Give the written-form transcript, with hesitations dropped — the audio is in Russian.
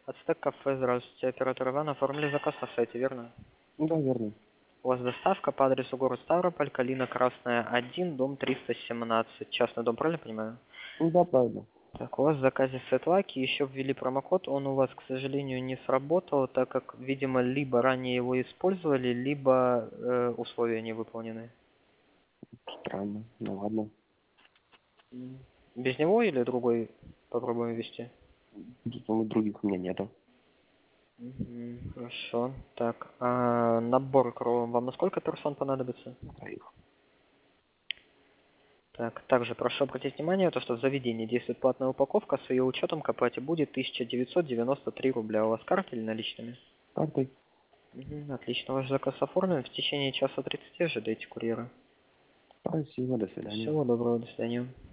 Ацтек кафе, здравствуйте. Оператор Иван, оформили заказ на сайте, верно? Да, верно. У вас доставка по адресу город Ставрополь, Калина Красная 1, дом 317. Частный дом, правильно понимаю? Да, правильно. Так, у вас в заказе сетлаки, еще ввели промокод, он у вас, к сожалению, не сработал, так как, видимо, либо ранее его использовали, либо условия не выполнены. Странно. Ну ладно. Без него или другой попробуем ввести? Думаю, других у меня нету. Хорошо. Так, а набор крова вам на сколько персон понадобится? Троих. Так, также прошу обратить внимание, то, что в заведении действует платная упаковка, с ее учетом к оплате будет 1993 рубля. У вас карта или наличными? Картой. Отлично, ваш заказ оформлен. В течение часа 30 ожидайте курьера. Спасибо, до свидания. Всего доброго, до свидания.